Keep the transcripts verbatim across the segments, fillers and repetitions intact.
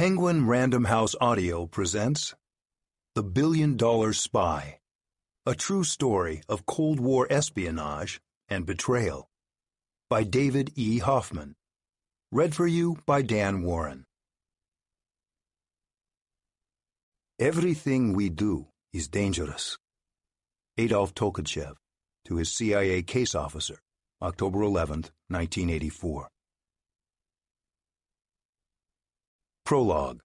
Penguin Random House Audio presents The Billion Dollar Spy, a true story of Cold War espionage and betrayal, by David E. Hoffman. Read for you by Dan Warren. Everything we do is dangerous. Adolf Tolkachev, to his C I A case officer, October eleventh, nineteen eighty-four. Prologue.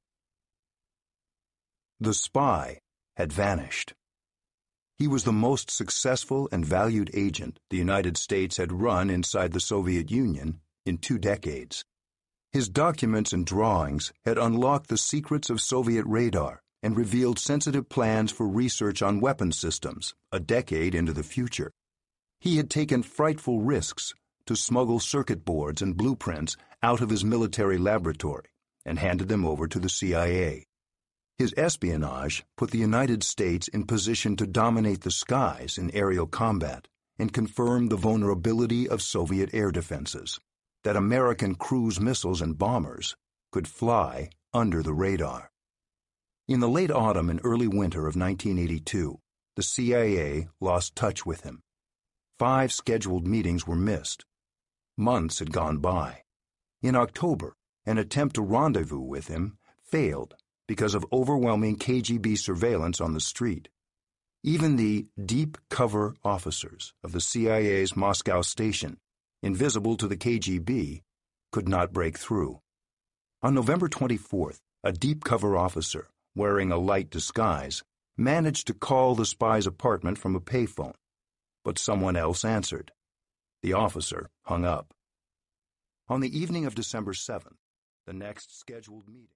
The spy had vanished. He was the most successful and valued agent the United States had run inside the Soviet Union in two decades. His documents and drawings had unlocked the secrets of Soviet radar and revealed sensitive plans for research on weapon systems a decade into the future. He had taken frightful risks to smuggle circuit boards and blueprints out of his military laboratory and handed them over to the C I A. His espionage put the United States in position to dominate the skies in aerial combat and confirm the vulnerability of Soviet air defenses, that American cruise missiles and bombers could fly under the radar. In the late autumn and early winter of nineteen eighty-two, the C I A lost touch with him. Five scheduled meetings were missed. Months had gone by. In October, an attempt to rendezvous with him failed because of overwhelming K G B surveillance on the street. Even the deep cover officers of the C I A's Moscow station, invisible to the K G B, could not break through. On November twenty-fourth, a deep cover officer, wearing a light disguise, managed to call the spy's apartment from a payphone, but someone else answered. The officer hung up. On the evening of December seventh, the next scheduled meeting